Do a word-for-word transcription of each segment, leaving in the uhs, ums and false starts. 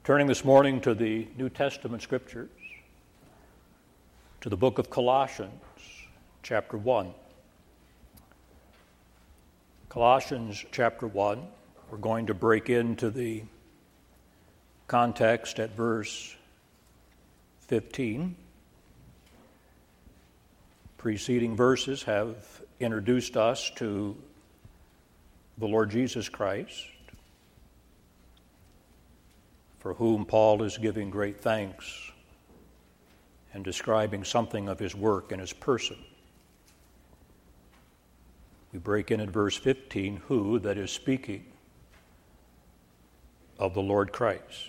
Turning this morning to the New Testament scriptures, to the book of Colossians, chapter one. Colossians chapter one, we're going to break into the context at verse fifteen. Preceding verses have introduced us to the Lord Jesus Christ, for whom Paul is giving great thanks and describing something of his work and his person. We break in at verse fifteen, who that is speaking of the Lord Christ,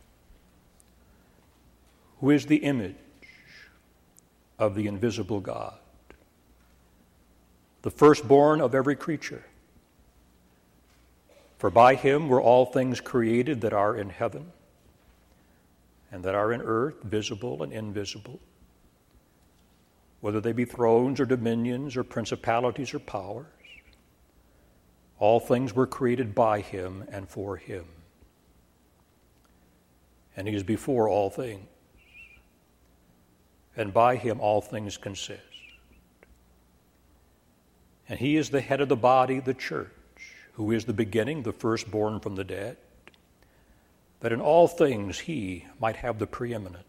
who is the image of the invisible God, the firstborn of every creature. For by him were all things created that are in heaven and that are in earth, visible and invisible, whether they be thrones or dominions or principalities or powers. All things were created by him and for him. And he is before all things, and by him all things consist. And he is the head of the body, the church, who is the beginning, the firstborn from the dead, that in all things he might have the preeminence.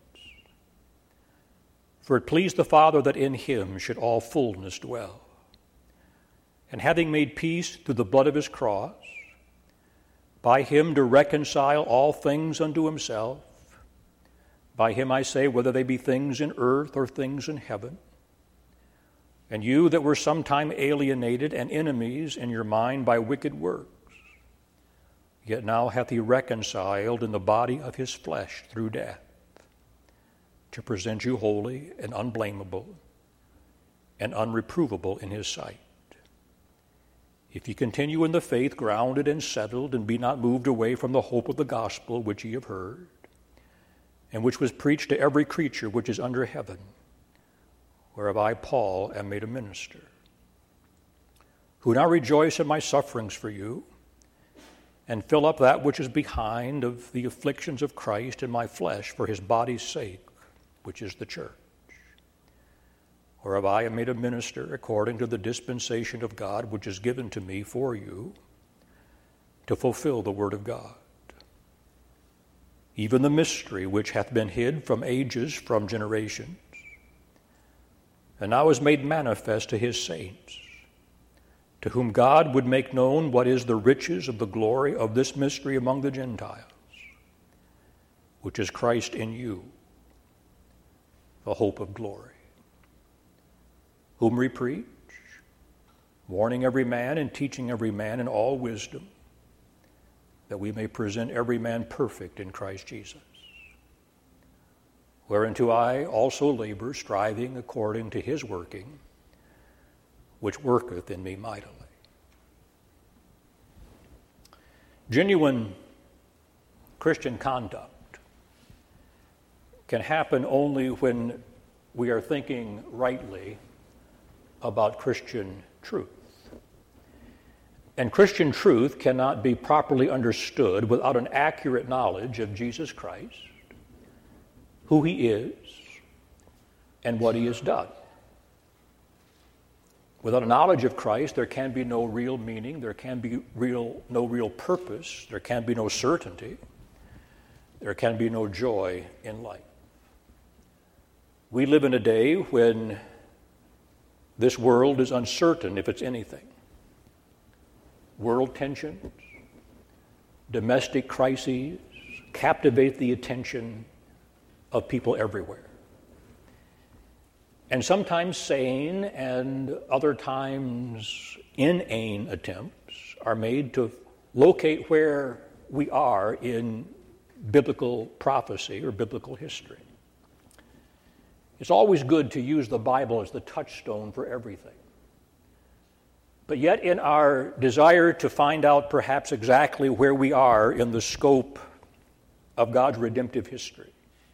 For it pleased the Father that in him should all fullness dwell. And having made peace through the blood of his cross, by him to reconcile all things unto himself, by him I say, whether they be things in earth or things in heaven. And you that were sometime alienated and enemies in your mind by wicked works, yet now hath he reconciled in the body of his flesh through death, to present you holy and unblameable and unreprovable in his sight. If ye continue in the faith, grounded and settled, and be not moved away from the hope of the gospel which ye have heard, and which was preached to every creature which is under heaven, whereof I, Paul, am made a minister, who now rejoice in my sufferings for you, and fill up that which is behind of the afflictions of Christ in my flesh for his body's sake, which is the church, whereof I am made a minister according to the dispensation of God which is given to me for you, to fulfill the word of God, even the mystery which hath been hid from ages, from generations, and now is made manifest to his saints, to whom God would make known what is the riches of the glory of this mystery among the Gentiles, which is Christ in you, the hope of glory, whom we preach, warning every man and teaching every man in all wisdom, that we may present every man perfect in Christ Jesus. Whereunto I also labor, striving according to his working, which worketh in me mightily. Genuine Christian conduct can happen only when we are thinking rightly about Christian truth. And Christian truth cannot be properly understood without an accurate knowledge of Jesus Christ, who he is, and what he has done. Without a knowledge of Christ, there can be no real meaning, there can be real, no real purpose, there can be no certainty, there can be no joy in life. We live in a day when this world is uncertain if it's anything. World tensions, domestic crises captivate the attention of people everywhere. And sometimes sane and other times inane attempts are made to locate where we are in biblical prophecy or biblical history. It's always good to use the Bible as the touchstone for everything. But yet in our desire to find out perhaps exactly where we are in the scope of God's redemptive history,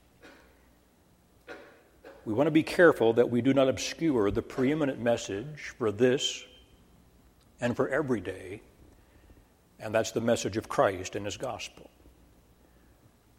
we want to be careful that we do not obscure the preeminent message for this and for every day, and that's the message of Christ and his gospel.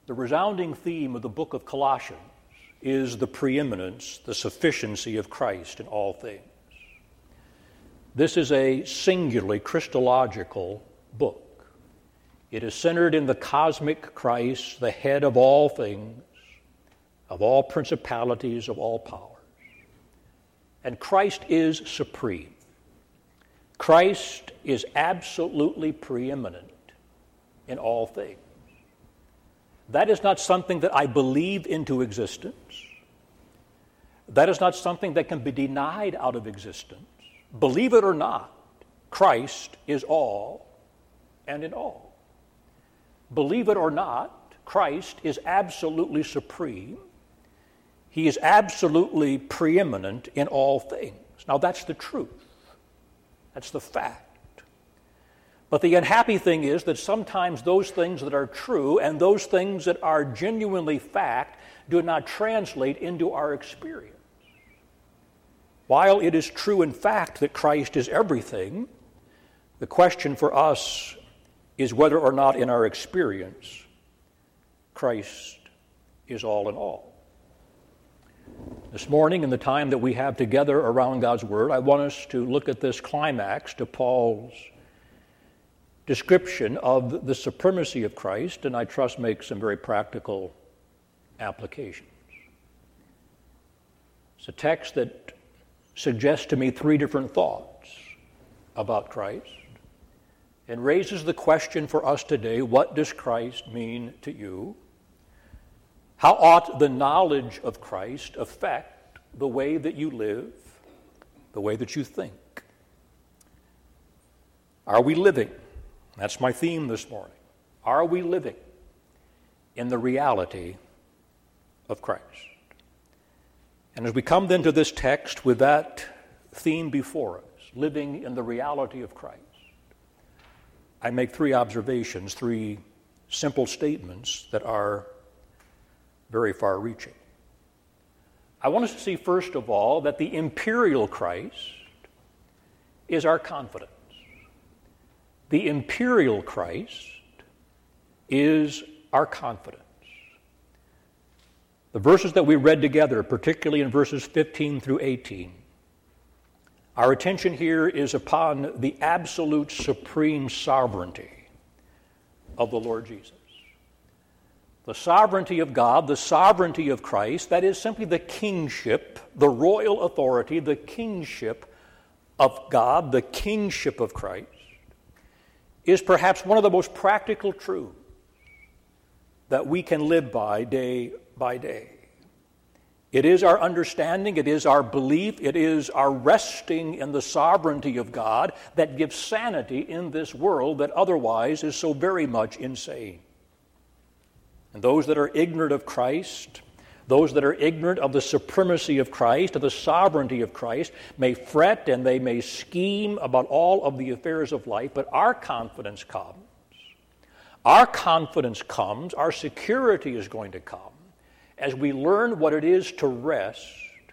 The resounding theme of the book of Colossians is the preeminence, the sufficiency of Christ in all things. This is a singularly Christological book. It is centered in the cosmic Christ, the head of all things, of all principalities, of all powers. And Christ is supreme. Christ is absolutely preeminent in all things. That is not something that I believe into existence. That is not something that can be denied out of existence. Believe it or not, Christ is all and in all. Believe it or not, Christ is absolutely supreme. He is absolutely preeminent in all things. Now that's the truth. That's the fact. But the unhappy thing is that sometimes those things that are true and those things that are genuinely fact do not translate into our experience. While it is true in fact that Christ is everything, the question for us is whether or not in our experience Christ is all in all. This morning, in the time that we have together around God's Word, I want us to look at this climax to Paul's description of the supremacy of Christ, and I trust make some very practical applications. It's a text that suggests to me three different thoughts about Christ and raises the question for us today, what does Christ mean to you? How ought the knowledge of Christ affect the way that you live, the way that you think? Are we living? That's my theme this morning. Are we living in the reality of Christ? And as we come then to this text with that theme before us, living in the reality of Christ, I make three observations, three simple statements that are very far-reaching. I want us to see, first of all, that the imperial Christ is our confidence. The imperial Christ is our confidence. The verses that we read together, particularly in verses fifteen through eighteen, our attention here is upon the absolute supreme sovereignty of the Lord Jesus. The sovereignty of God, the sovereignty of Christ, that is simply the kingship, the royal authority, the kingship of God, the kingship of Christ, is perhaps one of the most practical truths that we can live by day by day. It is our understanding, it is our belief, it is our resting in the sovereignty of God that gives sanity in this world that otherwise is so very much insane. And those that are ignorant of Christ, those that are ignorant of the supremacy of Christ, of the sovereignty of Christ, may fret and they may scheme about all of the affairs of life, but our confidence comes. Our confidence comes, our security is going to come, as we learn what it is to rest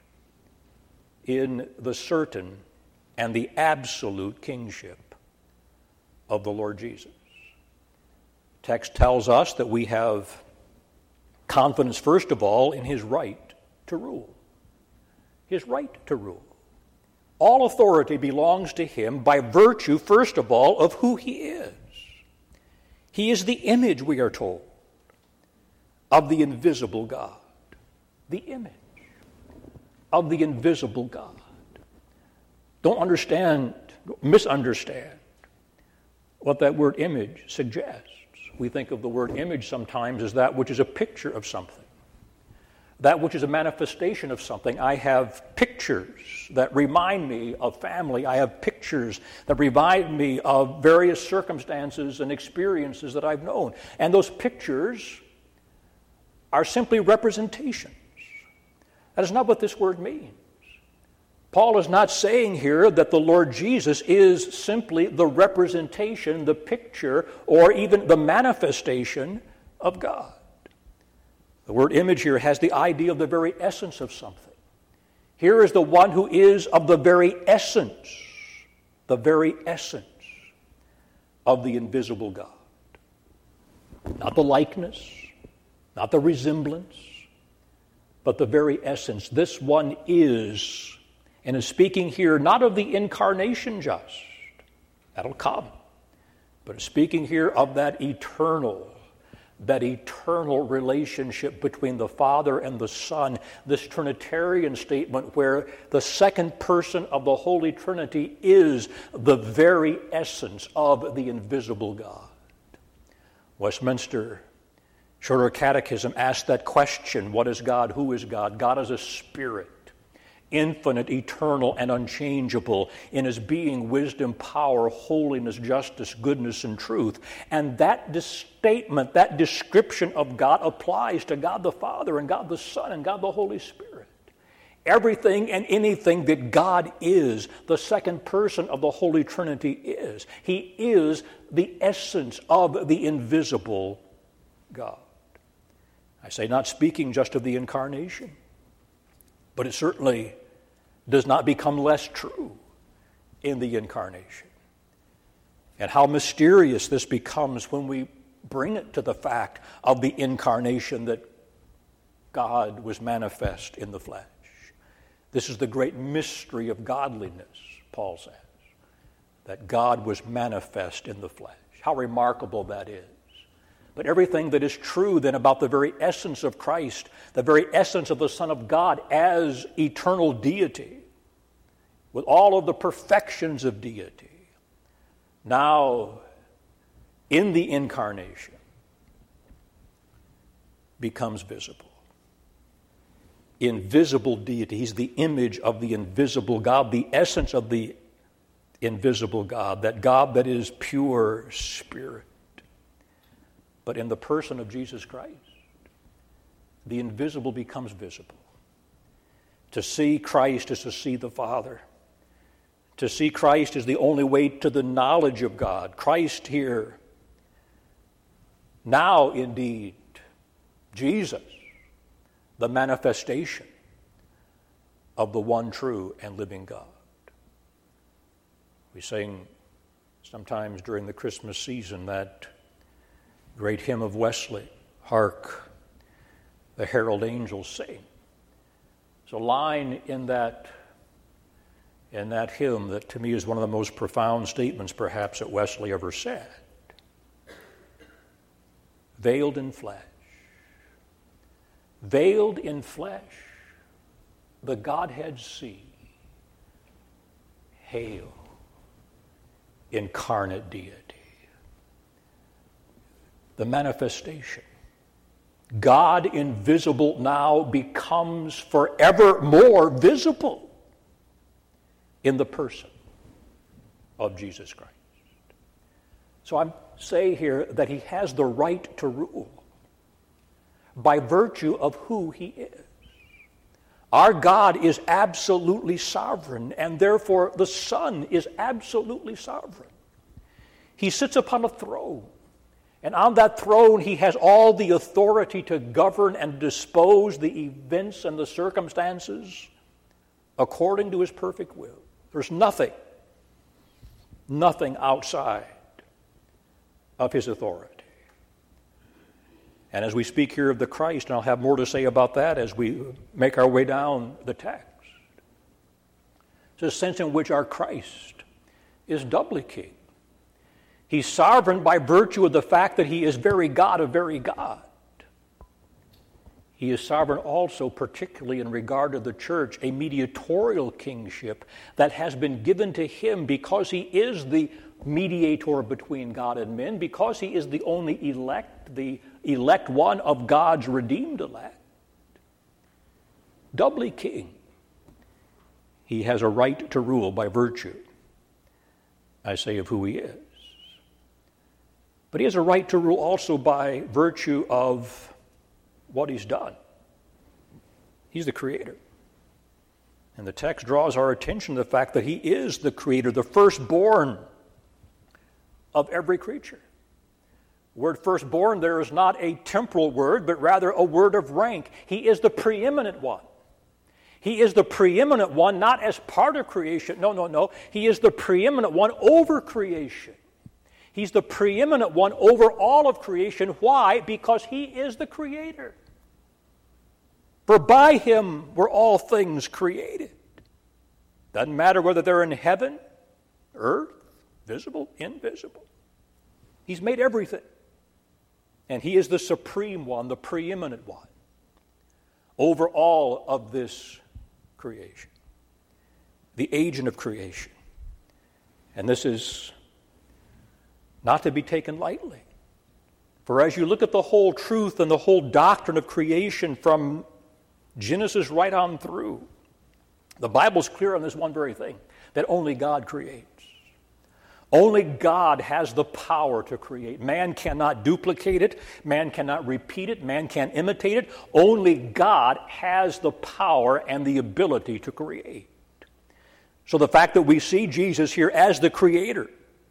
in the certain and the absolute kingship of the Lord Jesus. The text tells us that we have confidence, first of all, in his right to rule. His right to rule. All authority belongs to him by virtue, first of all, of who he is. He is the image, we are told, of the invisible God. The image of the invisible God. Don't understand, misunderstand what that word image suggests. We think of the word image sometimes as that which is a picture of something, that which is a manifestation of something. I have pictures that remind me of family. I have pictures that remind me of various circumstances and experiences that I've known. And those pictures are simply representations. That is not what this word means. Paul is not saying here that the Lord Jesus is simply the representation, the picture, or even the manifestation of God. The word image here has the idea of the very essence of something. Here is the one who is of the very essence, the very essence of the invisible God. Not the likeness, not the resemblance, but the very essence. This one is, and is speaking here not of the incarnation just, that'll come, but is speaking here of that eternal, that eternal relationship between the Father and the Son, this Trinitarian statement where the second person of the Holy Trinity is the very essence of the invisible God. Westminster Shorter Catechism asks that question, what is God? Who is God? God is a spirit, infinite, eternal, and unchangeable in his being, wisdom, power, holiness, justice, goodness, and truth. And that statement, that description of God applies to God the Father and God the Son and God the Holy Spirit. Everything and anything that God is, the second person of the Holy Trinity is. He is the essence of the invisible God. I say not speaking just of the incarnation, but it certainly does not become less true in the incarnation. And how mysterious this becomes when we bring it to the fact of the incarnation, that God was manifest in the flesh. This is the great mystery of godliness, Paul says, that God was manifest in the flesh. How remarkable that is. But everything that is true then about the very essence of Christ, the very essence of the Son of God as eternal deity, with all of the perfections of deity, now in the incarnation becomes visible. Invisible deity. He's the image of the invisible God, the essence of the invisible God, that God that is pure spirit. But in the person of Jesus Christ, the invisible becomes visible. To see Christ is to see the Father. To see Christ is the only way to the knowledge of God. Christ here, now indeed, Jesus, the manifestation of the one true and living God. We sing sometimes during the Christmas season that great hymn of Wesley, Hark, the Herald Angels Sing. There's a line in that, in that hymn that to me is one of the most profound statements perhaps that Wesley ever said. Veiled in flesh. Veiled in flesh, the Godhead see. Hail, incarnate deity. The manifestation. God invisible now becomes forevermore visible in the person of Jesus Christ. So I say here that he has the right to rule by virtue of who he is. Our God is absolutely sovereign, and therefore the Son is absolutely sovereign. He sits upon a throne. And on that throne, he has all the authority to govern and dispose the events and the circumstances according to his perfect will. There's nothing, nothing outside of his authority. And as we speak here of the Christ, and I'll have more to say about that as we make our way down the text, it's a sense in which our Christ is doubly king. He's sovereign by virtue of the fact that he is very God of very God. He is sovereign also, particularly in regard to the church, a mediatorial kingship that has been given to him because he is the mediator between God and men, because he is the only elect, the elect one of God's redeemed elect. Doubly king. He has a right to rule by virtue, I say, of who he is. But he has a right to rule also by virtue of what he's done. He's the creator. And the text draws our attention to the fact that he is the creator, the firstborn of every creature. The word firstborn there is not a temporal word, but rather a word of rank. He is the preeminent one. He is the preeminent one, not as part of creation. No, no, no. He is the preeminent one over creation. He's the preeminent one over all of creation. Why? Because he is the creator. For by him were all things created. Doesn't matter whether they're in heaven, earth, visible, invisible. He's made everything. And he is the supreme one, the preeminent one, over all of this creation. The agent of creation. And this is not to be taken lightly. For as you look at the whole truth and the whole doctrine of creation from Genesis right on through, the Bible's clear on this one very thing, that only God creates. Only God has the power to create. Man cannot duplicate it. Man cannot repeat it. Man can't imitate it. Only God has the power and the ability to create. So the fact that we see Jesus here as the creator,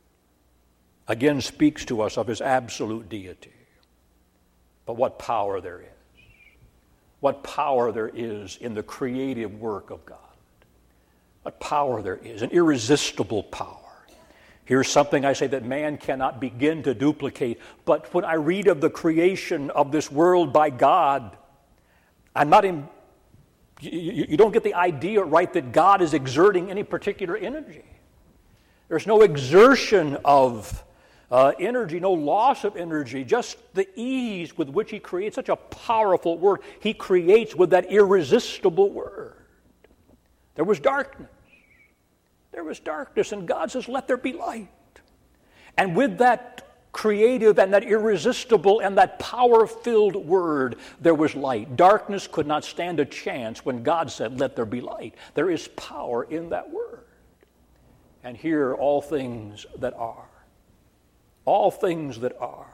again, speaks to us of his absolute deity. But what power there is. What power there is in the creative work of God. What power there is, an irresistible power. Here's something I say that man cannot begin to duplicate. But when I read of the creation of this world by God, I'm not in, you, you don't get the idea right that God is exerting any particular energy. There's no exertion of uh, energy, no loss of energy, just the ease with which he creates such a powerful word. He creates with that irresistible word. There was darkness. There was darkness, and God says, let there be light. And with that creative and that irresistible and that power-filled word, there was light. Darkness could not stand a chance when God said, let there be light. There is power in that word. And here, all things that are. All things that are.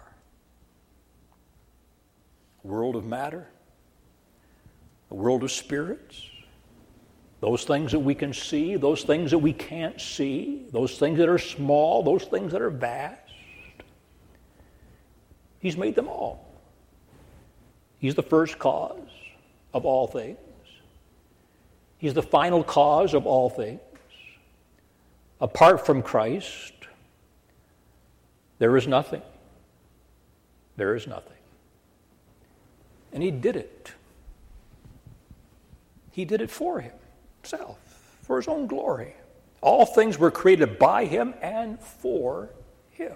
World of matter. The world of spirits. Those things that we can see, those things that we can't see, those things that are small, those things that are vast. He's made them all. He's the first cause of all things. He's the final cause of all things. Apart from Christ, there is nothing. There is nothing. And he did it. He did it for him. Himself, for his own glory. All things were created by him and for him.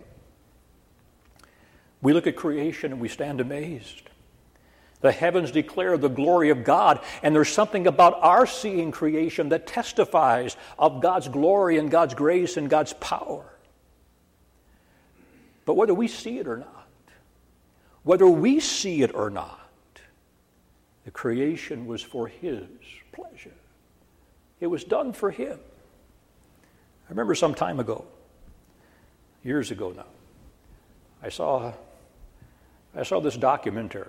We look at creation and we stand amazed. The heavens declare the glory of God, and there's something about our seeing creation that testifies of God's glory and God's grace and God's power. But whether we see it or not, whether we see it or not, the creation was for his pleasure. It was done for him. I remember some time ago, years ago now, I saw, I saw this documentary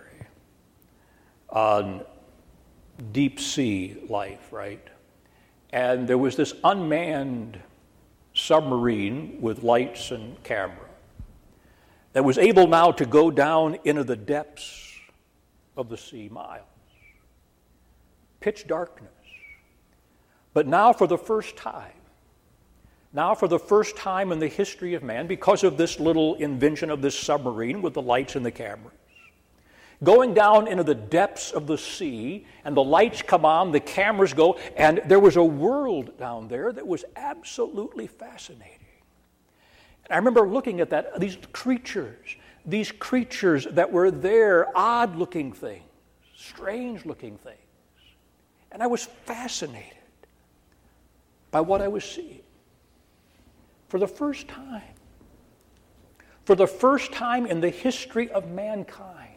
on deep sea life, right? And there was this unmanned submarine with lights and camera that was able now to go down into the depths of the sea, miles. Pitch darkness. But now for the first time, now for the first time in the history of man, because of this little invention of this submarine with the lights and the cameras, going down into the depths of the sea, and the lights come on, the cameras go, and there was a world down there that was absolutely fascinating. And I remember looking at that, these creatures, these creatures that were there, odd-looking things, strange-looking things. And I was fascinated by what I was seeing. For the first time, for the first time in the history of mankind,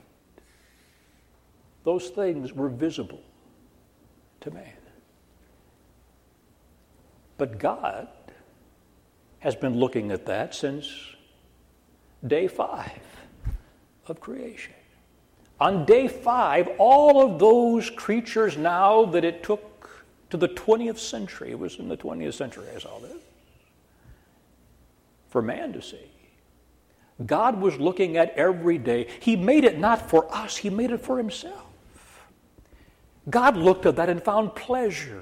those things were visible to man. But God has been looking at that since day five of creation. On day five, all of those creatures now that it took to the twentieth century, it was in the twentieth century I saw this, for man to see. God was looking at every day. He made it not for us, he made it for himself. God looked at that and found pleasure.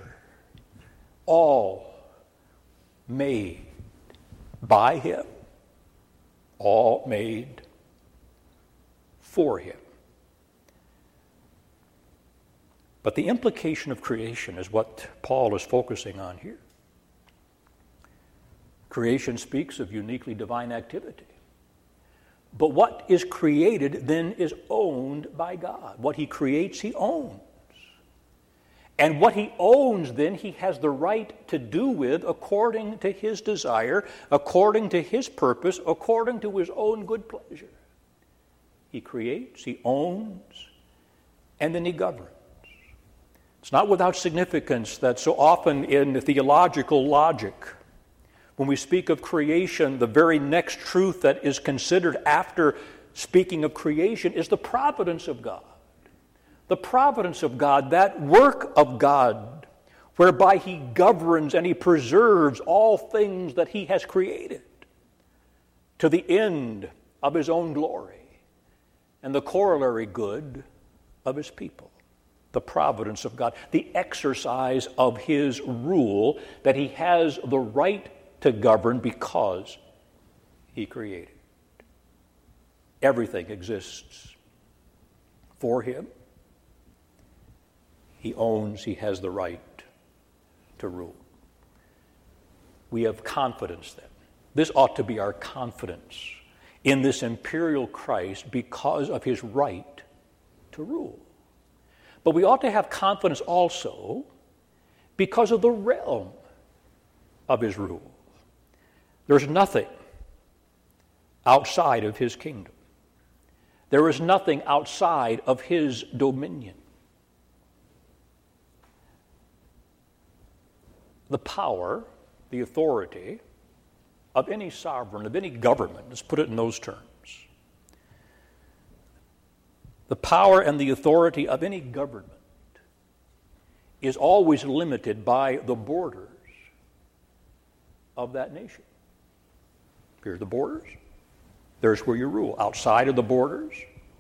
All made by him all made for him. But the implication of creation is what Paul is focusing on here. Creation speaks of uniquely divine activity. But what is created then is owned by God. What he creates, he owns. And what he owns then, he has the right to do with according to his desire, according to his purpose, according to his own good pleasure. He creates, he owns, and then he governs. It's not without significance that so often in theological logic, when we speak of creation, the very next truth that is considered after speaking of creation is the providence of God. The providence of God, that work of God, whereby he governs and he preserves all things that he has created to the end of his own glory and the corollary good of his people. The providence of God, the exercise of his rule that he has the right to govern because he created. Everything exists for him. He owns, he has the right to rule. We have confidence then. This ought to be our confidence in this imperial Christ because of his right to rule. But we ought to have confidence also because of the realm of his rule. There's nothing outside of his kingdom. There is nothing outside of his dominion. The power, the authority of any sovereign, of any government, let's put it in those terms. The power and the authority of any government is always limited by the borders of that nation. Here are the borders. There's where you rule. Outside of the borders,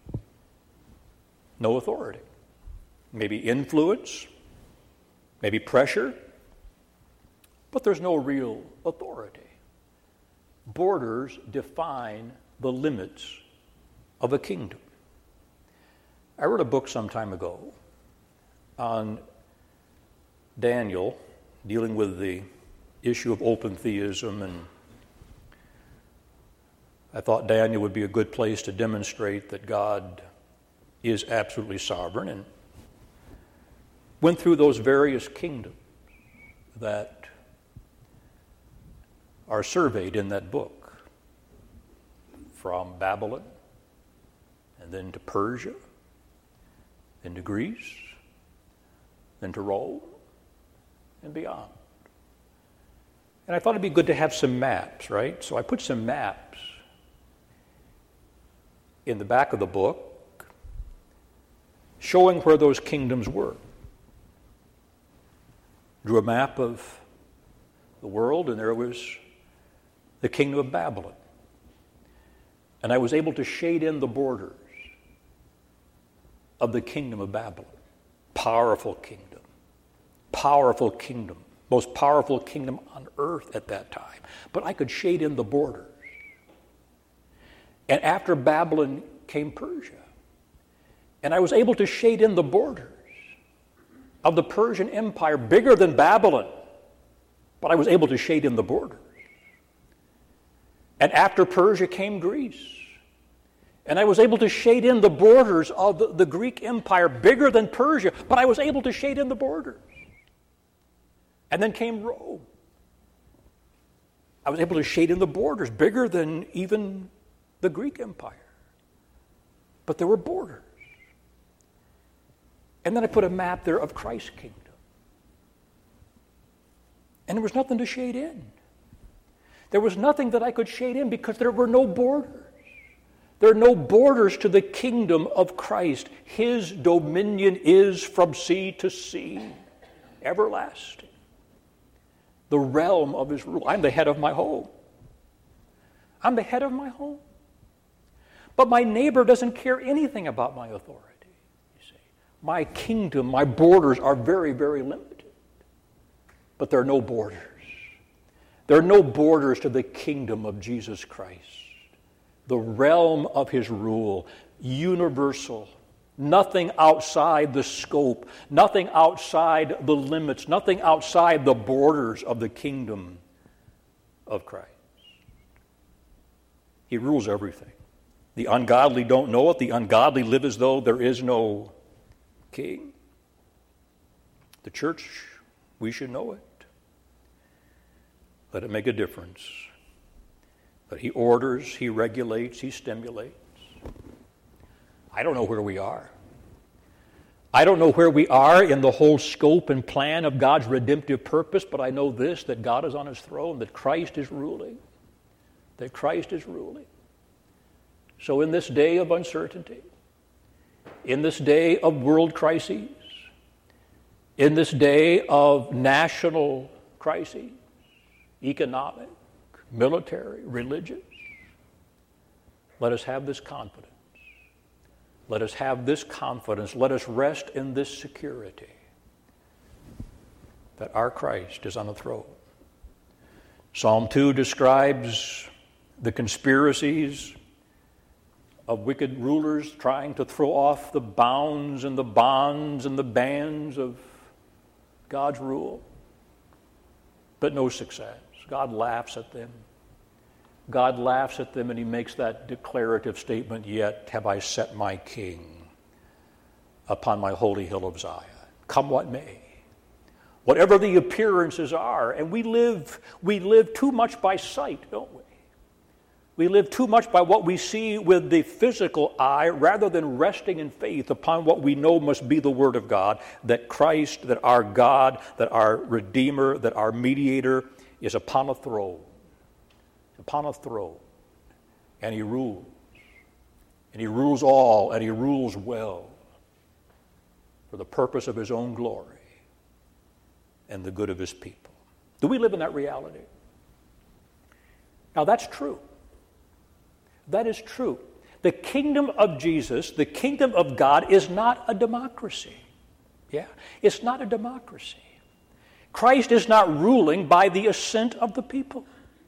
no authority. Maybe influence, maybe pressure, but there's no real authority. Borders define the limits of a kingdom. I wrote a book some time ago on Daniel, dealing with the issue of open theism, and I thought Daniel would be a good place to demonstrate that God is absolutely sovereign, and went through those various kingdoms that are surveyed in that book, from Babylon, and then to Persia, then to Greece, then to Rome, and beyond. And I thought it'd be good to have some maps, right? So I put some maps in the back of the book showing where those kingdoms were. Drew a map of the world, and there was the kingdom of Babylon. And I was able to shade in the borders of the kingdom of Babylon. Powerful kingdom. Powerful kingdom. Most powerful kingdom on earth at that time. But I could shade in the borders. And after Babylon came Persia. And I was able to shade in the borders of the Persian Empire, bigger than Babylon. But I was able to shade in the borders. And after Persia came Greece. And I was able to shade in the borders of the, the Greek Empire, bigger than Persia, but I was able to shade in the borders. And then came Rome. I was able to shade in the borders, bigger than even the Greek Empire. But there were borders. And then I put a map there of Christ's kingdom. And there was nothing to shade in. There was nothing that I could shade in because there were no borders. There are no borders to the kingdom of Christ. His dominion is from sea to sea, everlasting. The realm of his rule. I'm the head of my home. I'm the head of my home. But my neighbor doesn't care anything about my authority, you see. My kingdom, my borders are very, very limited. But there are no borders. There are no borders to the kingdom of Jesus Christ. the realm of his rule, universal, nothing outside the scope, nothing outside the limits, nothing outside the borders of the kingdom of Christ. He rules everything. The ungodly don't know it. The ungodly live as though there is no king. The church, we should know it. Let it make a difference. But he orders, he regulates, he stimulates. I don't know where we are. I don't know where we are in the whole scope and plan of God's redemptive purpose, but I know this, that God is on his throne, that Christ is ruling, that Christ is ruling. So in this day of uncertainty, in this day of world crises, in this day of national crises, economic, military, religious, let us have this confidence. Let us have this confidence. Let us rest in this security that our Christ is on the throne. Psalm two describes the conspiracies of wicked rulers trying to throw off the bounds and the bonds and the bands of God's rule, but no success. God laughs at them. God laughs at them and he makes that declarative statement, "Yet have I set my king upon my holy hill of Zion." Come what may. Whatever the appearances are, and we live, we live too much by sight, don't we? We live too much by what we see with the physical eye rather than resting in faith upon what we know must be the Word of God, that Christ, that our God, that our Redeemer, that our Mediator is upon a throne. Upon a throne, and he rules, and he rules all, and he rules well for the purpose of his own glory and the good of his people. Do we live in that reality? Now that's true. That is true. The kingdom of Jesus, the kingdom of God, is not a democracy. Yeah, it's not a democracy. Christ is not ruling by the assent of the people.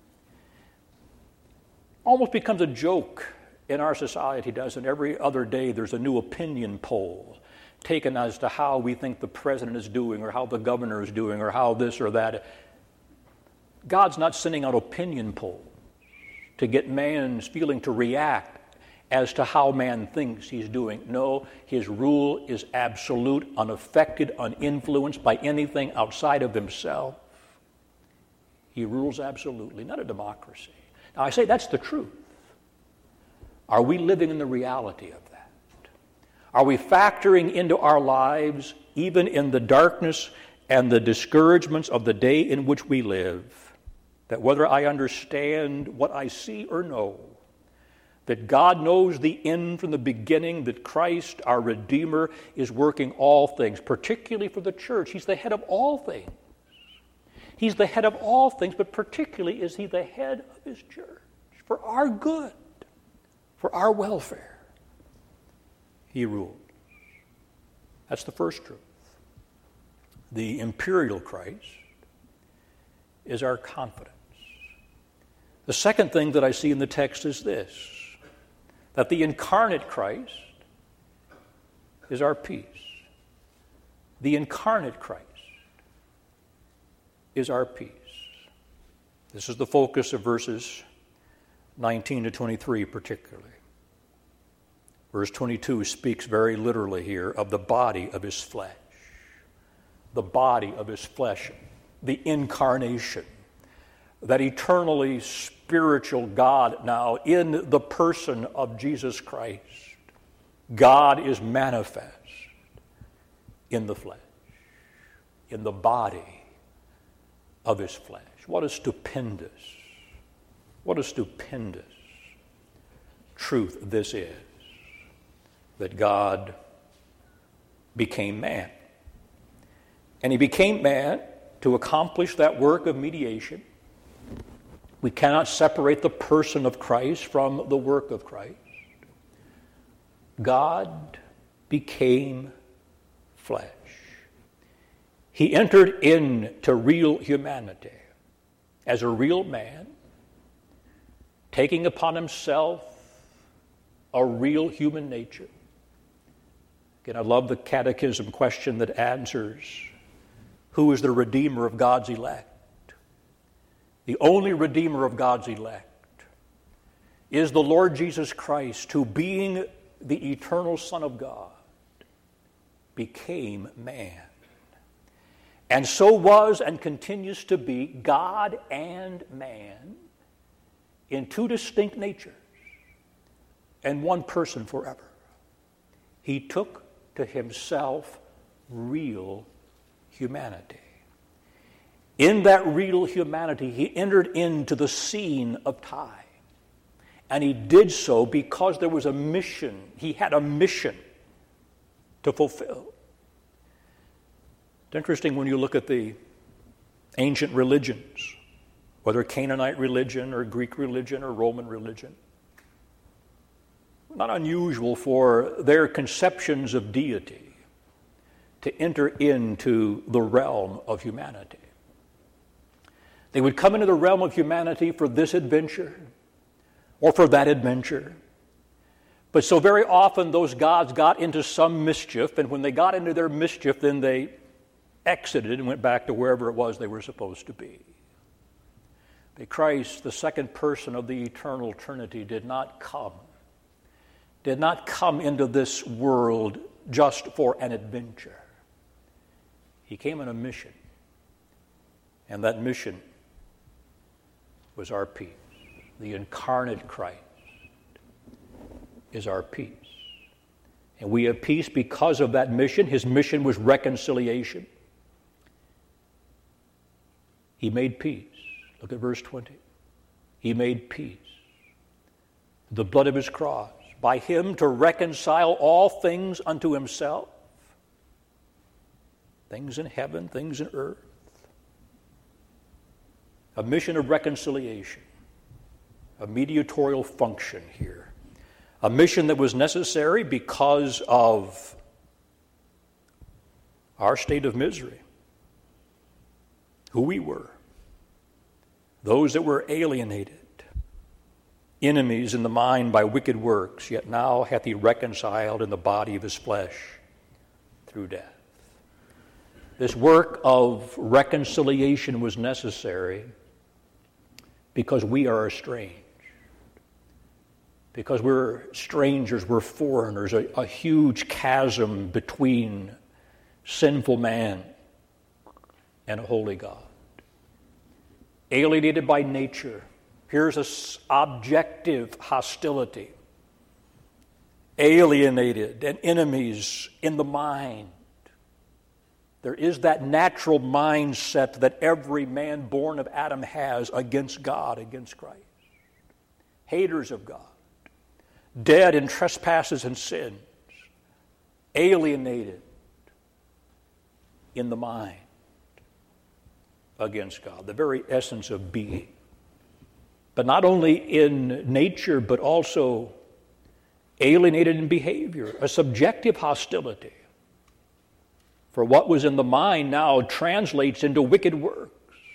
Almost becomes a joke in our society, doesn't it? Every other day there's a new opinion poll taken as to how we think the president is doing or how the governor is doing or how this or that. God's not sending out opinion polls to get man's feeling to react as to how man thinks he's doing. No, his rule is absolute, unaffected, uninfluenced by anything outside of himself. He rules absolutely, not a democracy. Now, I say that's the truth. Are we living in the reality of that? Are we factoring into our lives, even in the darkness and the discouragements of the day in which we live, that whether I understand what I see or know, that God knows the end from the beginning, that Christ, our Redeemer, is working all things, particularly for the church. He's the head of all things. He's the head of all things, but particularly is he the head of his church for our good, for our welfare. He rules. That's the first truth. The imperial Christ is our confidence. The second thing that I see in the text is this, that the incarnate Christ is our peace. The incarnate Christ is our peace. This is the focus of verses nineteen to twenty-three particularly. Verse twenty-two speaks very literally here of the body of his flesh. The body of his flesh, the incarnation, that eternally spiritual God now in the person of Jesus Christ. God is manifest in the flesh, in the body of his flesh. What a stupendous, what a stupendous truth this is, that God became man. And he became man to accomplish that work of mediation. We cannot separate the person of Christ from the work of Christ. God became flesh. He entered into real humanity as a real man, taking upon himself a real human nature. Again, I love the catechism question that answers, who is the Redeemer of God's elect? The only Redeemer of God's elect is the Lord Jesus Christ, who, being the eternal Son of God, became man. And so was and continues to be God and man in two distinct natures and one person forever. He took to himself real humanity. In that real humanity, he entered into the scene of time. And he did so because there was a mission. He had a mission to fulfill. It's interesting when you look at the ancient religions, whether Canaanite religion or Greek religion or Roman religion. Not unusual for their conceptions of deity to enter into the realm of humanity. They would come into the realm of humanity for this adventure or for that adventure. But so very often those gods got into some mischief, and when they got into their mischief, then they exited and went back to wherever it was they were supposed to be. But Christ, the second person of the eternal Trinity, did not come, did not come into this world just for an adventure. He came on a mission, and that mission was our peace. The incarnate Christ is our peace. And we have peace because of that mission. His mission was reconciliation. He made peace. Look at verse twenty. He made peace. The blood of his cross, by him to reconcile all things unto himself, things in heaven, things in earth. A mission of reconciliation, a mediatorial function here. A mission that was necessary because of our state of misery, who we were, those that were alienated, enemies in the mind by wicked works, yet now hath he reconciled in the body of his flesh through death. This work of reconciliation was necessary because we are estranged. Because we're strangers, we're foreigners, a, a huge chasm between sinful man and a holy God. Alienated by nature. Here's an objective hostility. Alienated and enemies in the mind. There is that natural mindset that every man born of Adam has against God, against Christ. Haters of God. Dead in trespasses and sins. Alienated in the mind against God. The very essence of being. But not only in nature, but also alienated in behavior. A subjective hostility. For what was in the mind now translates into wicked works.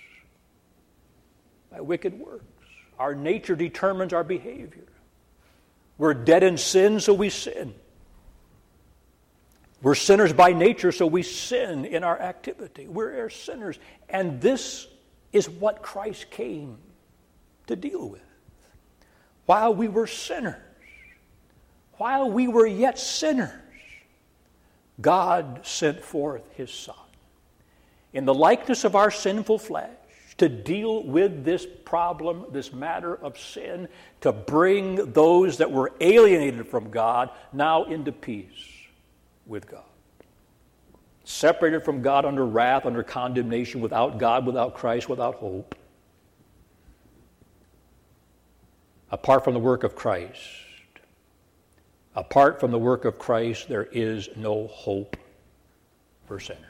By wicked works. Our nature determines our behavior. We're dead in sin, so we sin. We're sinners by nature, so we sin in our activity. We're sinners. And this is what Christ came to deal with. While we were sinners, while we were yet sinners, God sent forth his Son in the likeness of our sinful flesh to deal with this problem, this matter of sin, to bring those that were alienated from God now into peace with God. Separated from God under wrath, under condemnation, without God, without Christ, without hope. Apart from the work of Christ, apart from the work of Christ, there is no hope for sinners.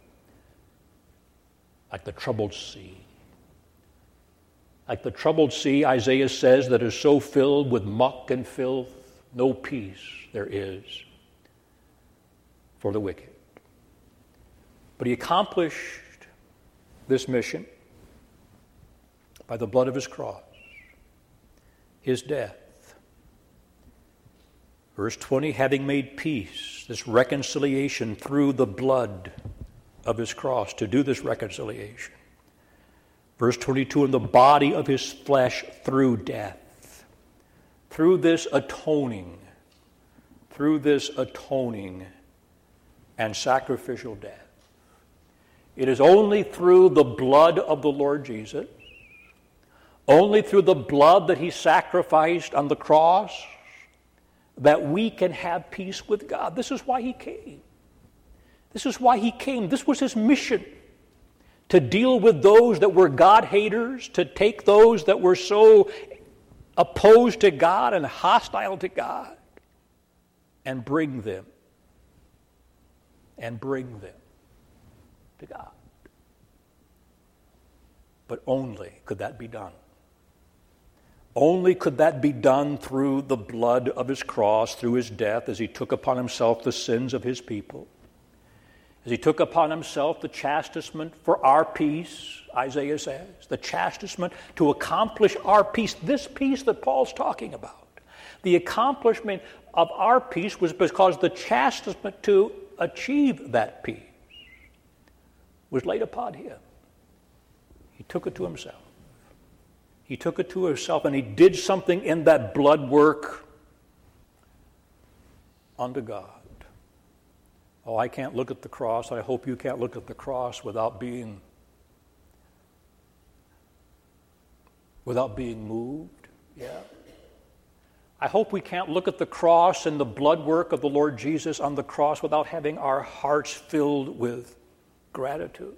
Like the troubled sea. Like the troubled sea, Isaiah says, that is so filled with muck and filth, no peace there is for the wicked. But he accomplished this mission by the blood of his cross, his death, Verse twenty, having made peace, this reconciliation through the blood of his cross, to do this reconciliation. Verse twenty-two, in the body of his flesh through death. Through this atoning, through this atoning and sacrificial death. It is only through the blood of the Lord Jesus, only through the blood that he sacrificed on the cross, that we can have peace with God. This is why he came. This is why he came. This was his mission, to deal with those that were God haters, to take those that were so opposed to God and hostile to God, and bring them, and bring them to God. But only could that be done. Only could that be done through the blood of his cross, through his death, as he took upon himself the sins of his people. As he took upon himself the chastisement for our peace, Isaiah says, the chastisement to accomplish our peace, this peace that Paul's talking about. The accomplishment of our peace was because the chastisement to achieve that peace was laid upon him. He took it to himself. He took it to himself, and he did something in that blood work unto God. Oh, I can't look at the cross. I hope you can't look at the cross without being without being moved. Yeah. I hope we can't look at the cross and the blood work of the Lord Jesus on the cross without having our hearts filled with gratitude.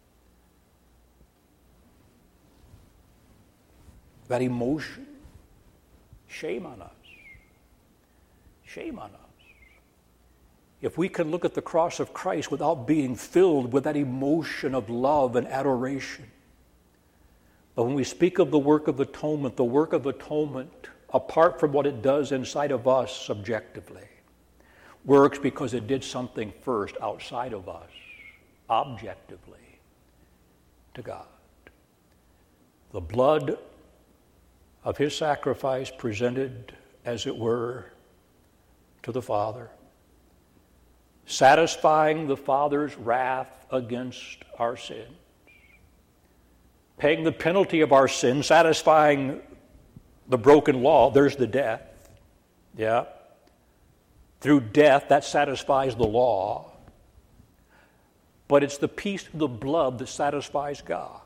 That emotion. Shame on us. Shame on us. If we can look at the cross of Christ without being filled with that emotion of love and adoration. But when we speak of the work of atonement, the work of atonement, apart from what it does inside of us subjectively, works because it did something first outside of us, objectively, to God. The blood of his sacrifice presented, as it were, to the Father, satisfying the Father's wrath against our sins, paying the penalty of our sin, satisfying the broken law. There's the death. Yeah. Through death, that satisfies the law. But it's the peace through the blood that satisfies God.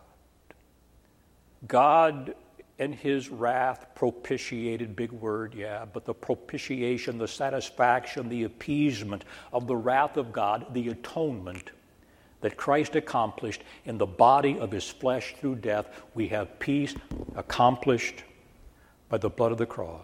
God and his wrath propitiated, big word, yeah, but the propitiation, the satisfaction, the appeasement of the wrath of God, the atonement that Christ accomplished in the body of his flesh through death, we have peace accomplished by the blood of the cross.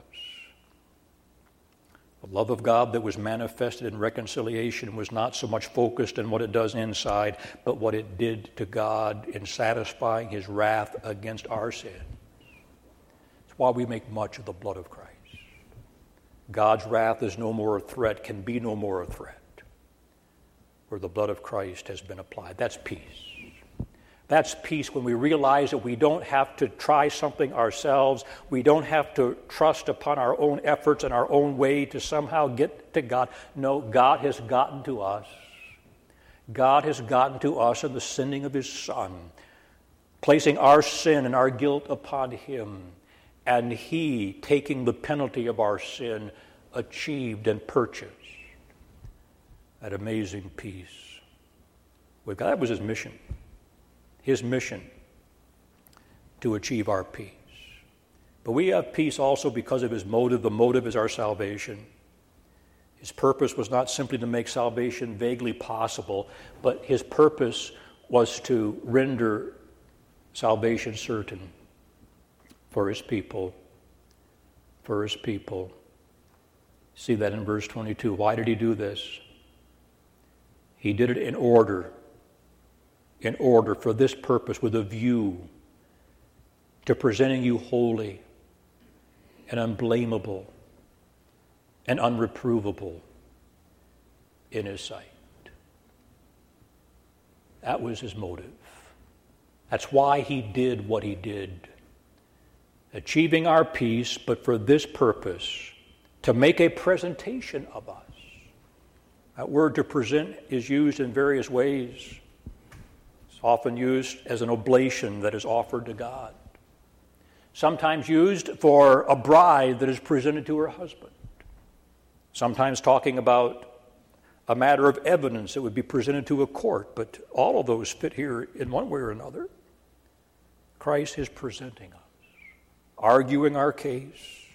The love of God that was manifested in reconciliation was not so much focused on what it does inside, but what it did to God in satisfying his wrath against our sin. That's why we make much of the blood of Christ. God's wrath is no more a threat, can be no more a threat, where the blood of Christ has been applied. That's peace. That's peace when we realize that we don't have to try something ourselves. We don't have to trust upon our own efforts and our own way to somehow get to God. No, God has gotten to us. God has gotten to us in the sending of his Son, placing our sin and our guilt upon him, and he, taking the penalty of our sin, achieved and purchased that amazing peace with God. That was his mission. His mission to achieve our peace. But we have peace also because of his motive. The motive is our salvation. His purpose was not simply to make salvation vaguely possible, but his purpose was to render salvation certain for his people. For his people. See that in verse twenty-two. Why did he do this? He did it in order. In order for this purpose, with a view to presenting you holy and unblameable and unreprovable in his sight. That was his motive. That's why he did what he did. Achieving our peace, but for this purpose, to make a presentation of us. That word to present is used in various ways. It's often used as an oblation that is offered to God. Sometimes used for a bride that is presented to her husband. Sometimes talking about a matter of evidence that would be presented to a court, but all of those fit here in one way or another. Christ is presenting us, arguing our case.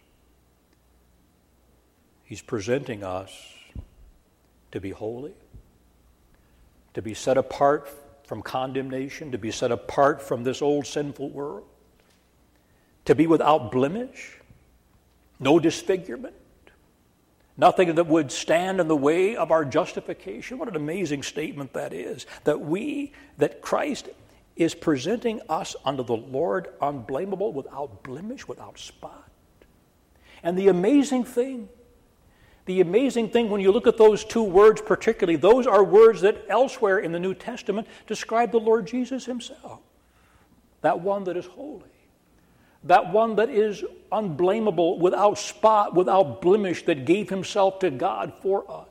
He's presenting us to be holy, to be set apart from condemnation, to be set apart from this old sinful world, to be without blemish, no disfigurement, nothing that would stand in the way of our justification. What an amazing statement that is, that we, that Christ is presenting us unto the Lord unblameable, without blemish, without spot. And the amazing thing, the amazing thing when you look at those two words particularly, those are words that elsewhere in the New Testament describe the Lord Jesus himself. That one that is holy. That one that is unblameable, without spot, without blemish, that gave himself to God for us.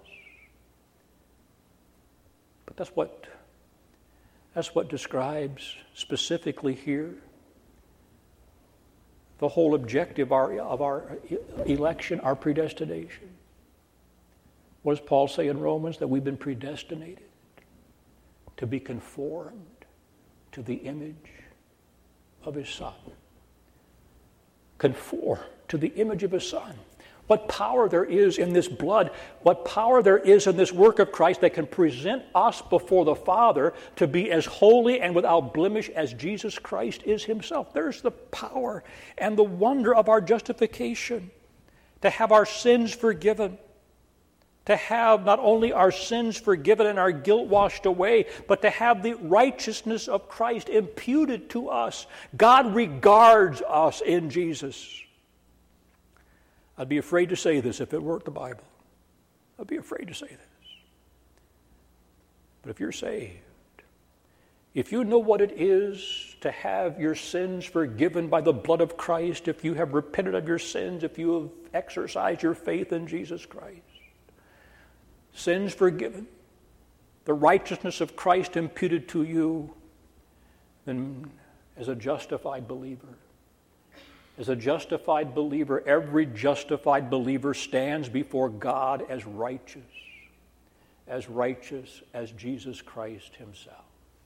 But that's what, that's what describes specifically here the whole objective of our, of our election, our predestination. What does Paul say in Romans? That we've been predestinated to be conformed to the image of his Son. Conform to the image of his Son. What power there is in this blood, what power there is in this work of Christ that can present us before the Father to be as holy and without blemish as Jesus Christ is himself. There's the power and the wonder of our justification, to have our sins forgiven, to have not only our sins forgiven and our guilt washed away, but to have the righteousness of Christ imputed to us. God regards us in Jesus. I'd be afraid to say this if it weren't the Bible. I'd be afraid to say this. But if you're saved, if you know what it is to have your sins forgiven by the blood of Christ, if you have repented of your sins, if you have exercised your faith in Jesus Christ, sins forgiven, the righteousness of Christ imputed to you, then as a justified believer, as a justified believer, every justified believer stands before God as righteous, as righteous as Jesus Christ himself.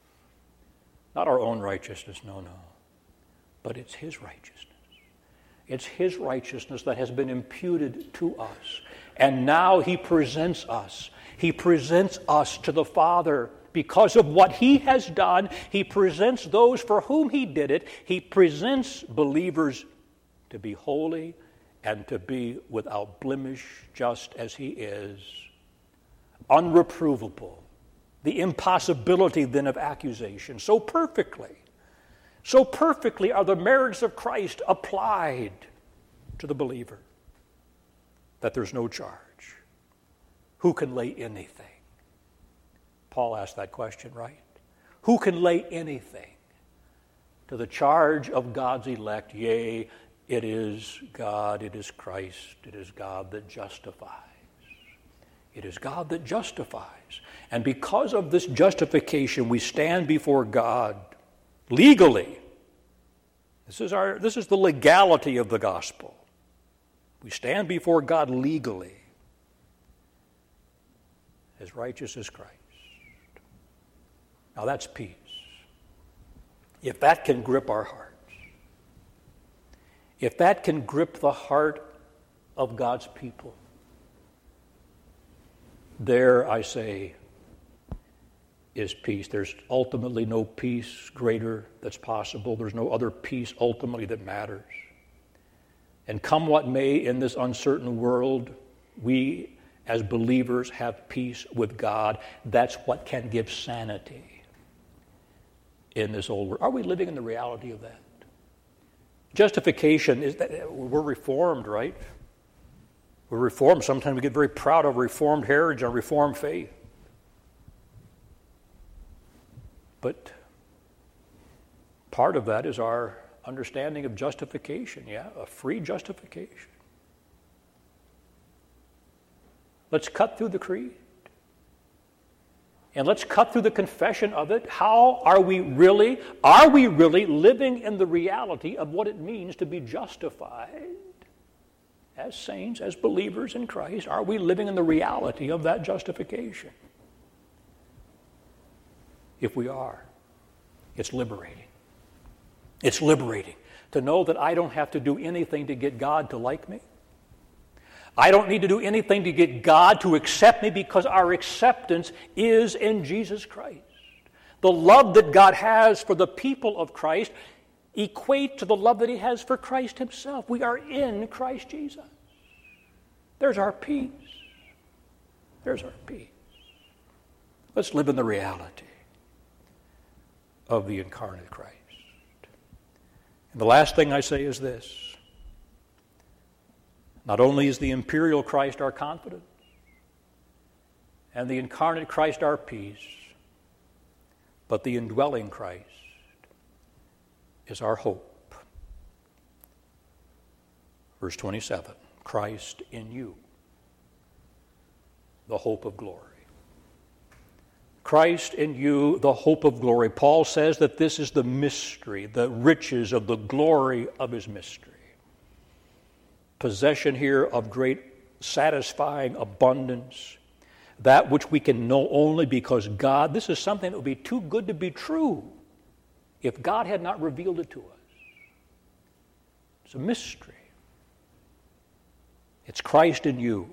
Not our own righteousness, no, no, but it's his righteousness. It's his righteousness that has been imputed to us. And now he presents us. He presents us to the Father because of what he has done. He presents those for whom he did it. He presents believers to be holy and to be without blemish, just as he is, unreprovable. The impossibility then of accusation. So perfectly, so perfectly are the merits of Christ applied to the believer that there's no charge. Who can lay anything? Paul asked that question, right? Who can lay anything to the charge of God's elect? Yea, it is God, it is Christ, it is God that justifies. It is God that justifies. And because of this justification, we stand before God legally. This is our, this is the legality of the gospel. We stand before God legally, as righteous as Christ. Now that's peace. If that can grip our hearts, if that can grip the heart of God's people, there, I say, is peace. There's ultimately no peace greater that's possible. There's no other peace ultimately that matters. And come what may in this uncertain world, we as believers have peace with God. That's what can give sanity in this old world. Are we living in the reality of that? Justification is that we're reformed, right? We're reformed. Sometimes we get very proud of reformed heritage and reformed faith. But part of that is our understanding of justification, yeah, a free justification. Let's cut through the creed. And let's cut through the confession of it. How are we really, are we really living in the reality of what it means to be justified as saints, as believers in Christ? Are we living in the reality of that justification? If we are, it's liberating. It's liberating to know that I don't have to do anything to get God to like me. I don't need to do anything to get God to accept me, because our acceptance is in Jesus Christ. The love that God has for the people of Christ equate to the love that He has for Christ Himself. We are in Christ Jesus. There's our peace. There's our peace. Let's live in the reality of the incarnate Christ. And the last thing I say is this. Not only is the imperial Christ our confidence and the incarnate Christ our peace, but the indwelling Christ is our hope. Verse twenty-seven, Christ in you, the hope of glory. Christ in you, the hope of glory. Paul says that this is the mystery, the riches of the glory of His mystery. Possession here of great satisfying abundance, that which we can know only because God, this is something that would be too good to be true if God had not revealed it to us. It's a mystery. It's Christ in you,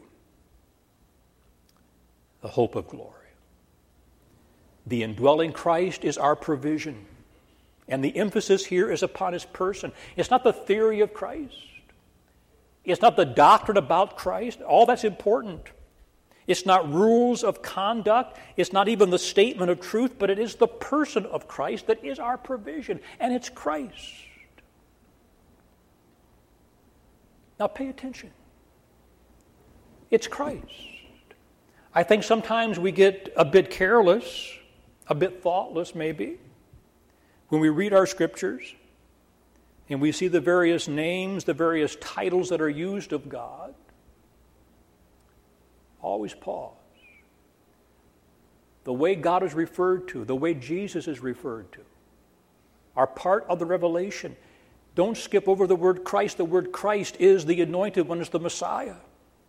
the hope of glory. The indwelling Christ is our provision, and the emphasis here is upon His person. It's not the theory of Christ. It's not the doctrine about Christ. All that's important. It's not rules of conduct. It's not even the statement of truth, but it is the person of Christ that is our provision, and it's Christ. Now pay attention. It's Christ. I think sometimes we get a bit careless, a bit thoughtless maybe, when we read our scriptures and we see the various names, the various titles that are used of God. Always pause. The way God is referred to, the way Jesus is referred to, are part of the revelation. Don't skip over the word Christ. The word Christ is the anointed one, is the Messiah.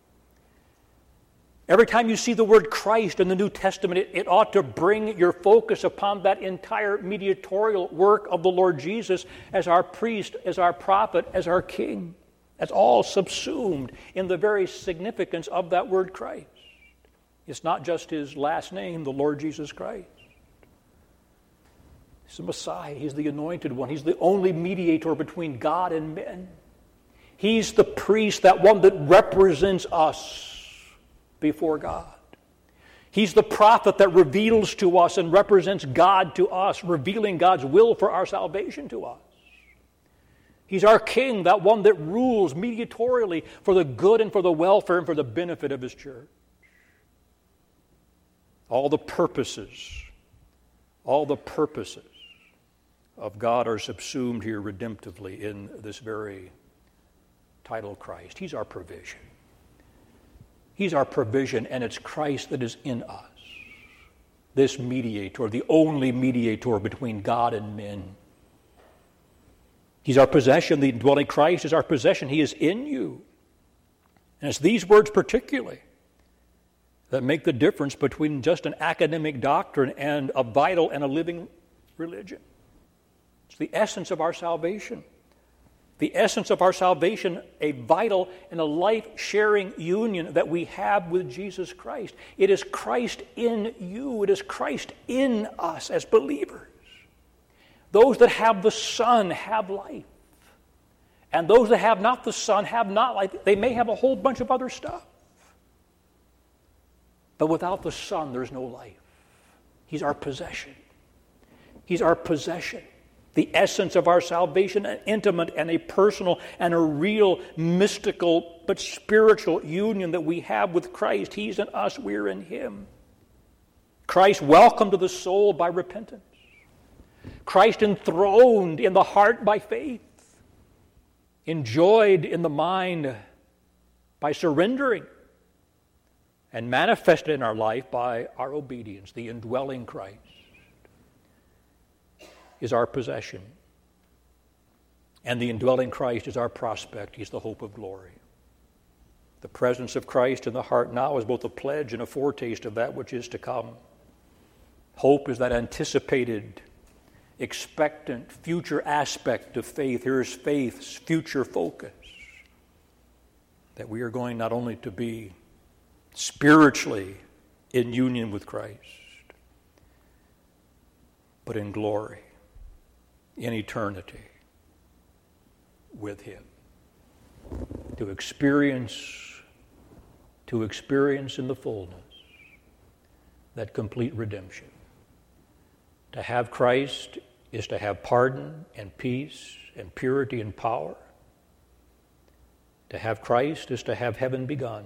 Every time you see the word Christ in the New Testament, it, it ought to bring your focus upon that entire mediatorial work of the Lord Jesus as our priest, as our prophet, as our king. That's all subsumed in the very significance of that word Christ. It's not just His last name, the Lord Jesus Christ. He's the Messiah. He's the anointed one. He's the only mediator between God and men. He's the priest, that one that represents us before God. He's the prophet that reveals to us and represents God to us, revealing God's will for our salvation to us. He's our king, that one that rules mediatorially for the good and for the welfare and for the benefit of His church. All the purposes, all the purposes of God are subsumed here redemptively in this very title, Christ. He's our provision. He's our provision, and it's Christ that is in us. This mediator, the only mediator between God and men. He's our possession. The indwelling Christ is our possession. He is in you. And it's these words particularly that make the difference between just an academic doctrine and a vital and a living religion. It's the essence of our salvation. The essence of our salvation, a vital and a life-sharing union that we have with Jesus Christ. It is Christ in you. It is Christ in us as believers. Those that have the Son have life. And those that have not the Son have not life. They may have a whole bunch of other stuff. But without the Son, there's no life. He's our possession. He's our possession. The essence of our salvation, an intimate and a personal and a real mystical but spiritual union that we have with Christ. He's in us, we're in Him. Christ welcomed to the soul by repentance. Christ enthroned in the heart by faith. Enjoyed in the mind by surrendering. and manifested in our life by our obedience, the indwelling Christ, is our possession. And the indwelling Christ is our prospect. He's the hope of glory. The presence of Christ in the heart now is both a pledge and a foretaste of that which is to come. Hope is that anticipated, expectant, future aspect of faith. Here's faith's future focus. That we are going not only to be spiritually in union with Christ, but in glory, in eternity with Him. To experience, to experience in the fullness that complete redemption. To have Christ is to have pardon and peace and purity and power. To have Christ is to have heaven begun.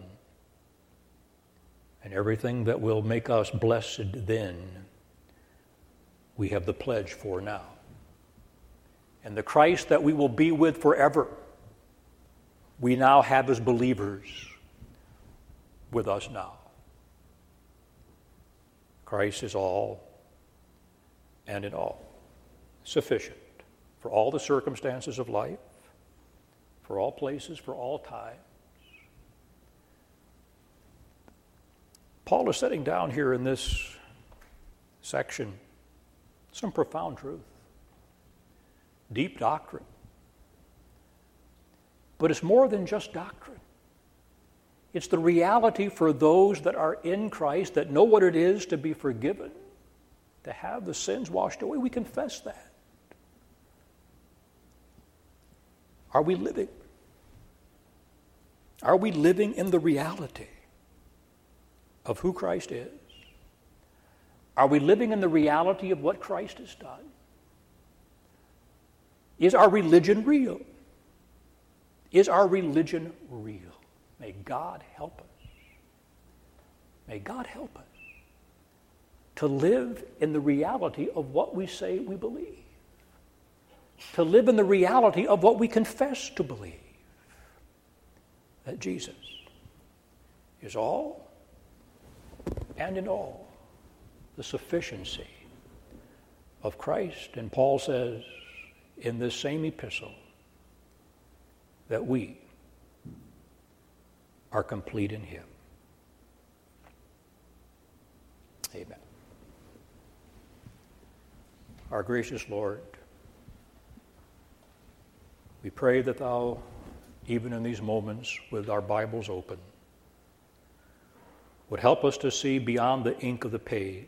And everything that will make us blessed then, we have the pledge for now. And the Christ that we will be with forever, we now have as believers with us now. Christ is all and in all, sufficient for all the circumstances of life, for all places, for all times. Paul is setting down here in this section some profound truth, deep doctrine. But it's more than just doctrine. It's the reality for those that are in Christ, that know what it is to be forgiven, to have the sins washed away. We confess that. Are we living? Are we living in the reality of who Christ is? Are we living in the reality of what Christ has done? Is our religion real? Is our religion real? May God help us. May God help us to live in the reality of what we say we believe. To live in the reality of what we confess to believe. That Jesus is all and in all. The sufficiency of Christ. And Paul says in this same epistle that we are complete in Him. Amen. Our gracious Lord, we pray that Thou, even in these moments with our Bibles open, would help us to see beyond the ink of the page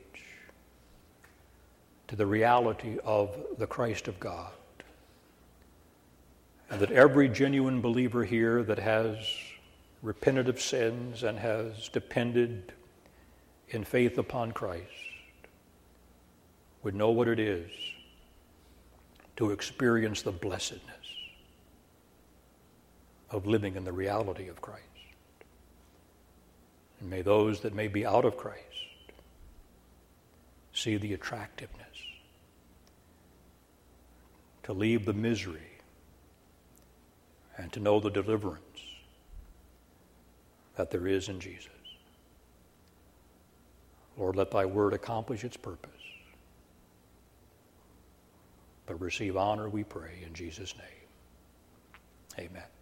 to the reality of the Christ of God. And that every genuine believer here that has repented of sins and has depended in faith upon Christ would know what it is to experience the blessedness of living in the reality of Christ. And may those that may be out of Christ see the attractiveness, to leave the misery, and to know the deliverance that there is in Jesus. Lord, let Thy word accomplish its purpose. But receive honor, we pray, in Jesus' name. Amen.